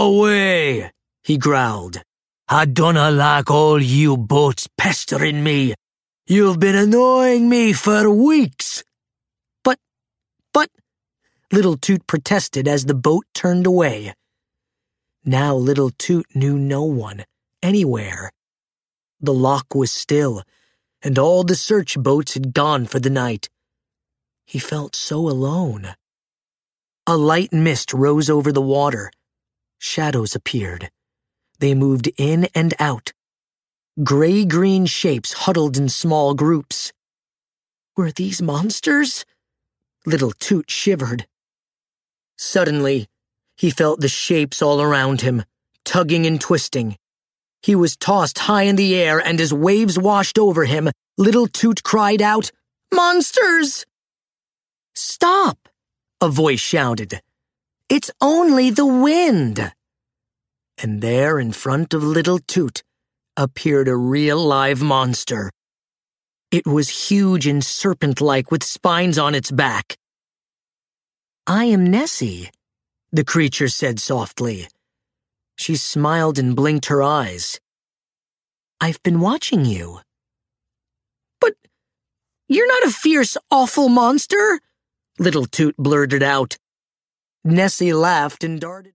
away, he growled. I dunna like all you boats pestering me. You've been annoying me for weeks. But, Little Toot protested as the boat turned away. Now Little Toot knew no one, anywhere. The loch was still, and all the search boats had gone for the night. He felt so alone. A light mist rose over the water. Shadows appeared. They moved in and out. Gray-green shapes huddled in small groups. Were these monsters? Little Toot shivered. Suddenly, he felt the shapes all around him, tugging and twisting. He was tossed high in the air, and as waves washed over him, Little Toot cried out, "Monsters!" "Stop!" a voice shouted. "It's only the wind!" And there in front of Little Toot appeared a real live monster. It was huge and serpent-like with spines on its back. "I am Nessie," the creature said softly. She smiled and blinked her eyes. "I've been watching you." "But you're not a fierce, awful monster," Little Toot blurted out. Nessie laughed and darted